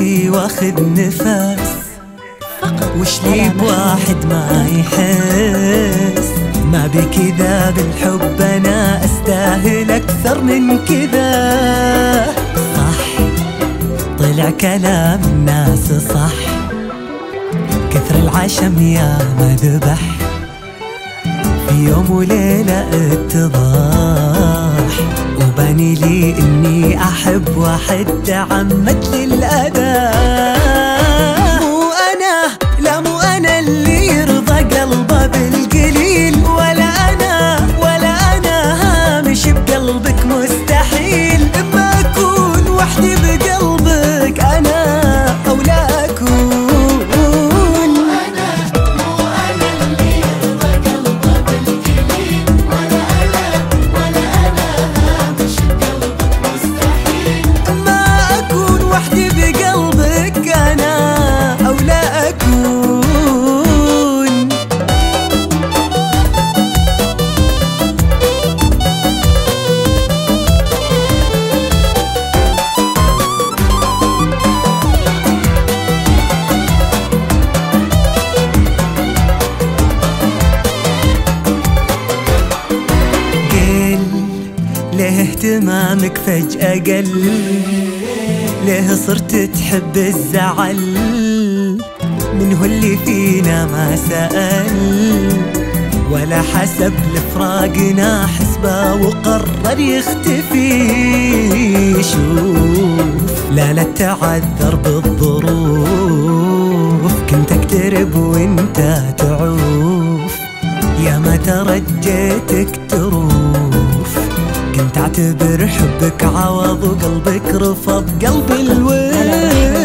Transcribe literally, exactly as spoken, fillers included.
قلبي واخذ نفس، وش لي بواحد ما يحس؟ ما بي كذا بالحب أنا أستاهل أكثر من كذا. صح طلع كلام الناس صح، كثر العشم يا ما ذبح، في يوم وليلة اتضاح، وباني لي إني أحب واحد تعمد للأذى. مو أنا، لا مو أنا اللي يرضى قلبه بالقليل، ولا أنا ولا أنا هامش بقلبك مستحيل. إما أكون وحدي بقلبك أنا أو لا أكون. ليه اهتمامك فجأة قل؟ ليه صرت تحب الزعل؟ من هو اللي فينا ما سأل ولا حسب لفراقنا حسبه وقرر يختفي؟ شوف لا لا تعذر بالظروف، كنت اقترب وانت تعوف، يا ما ترجيتك تروف، كنت اعتبر حبك عوض وقلبك رفض قلب الويل.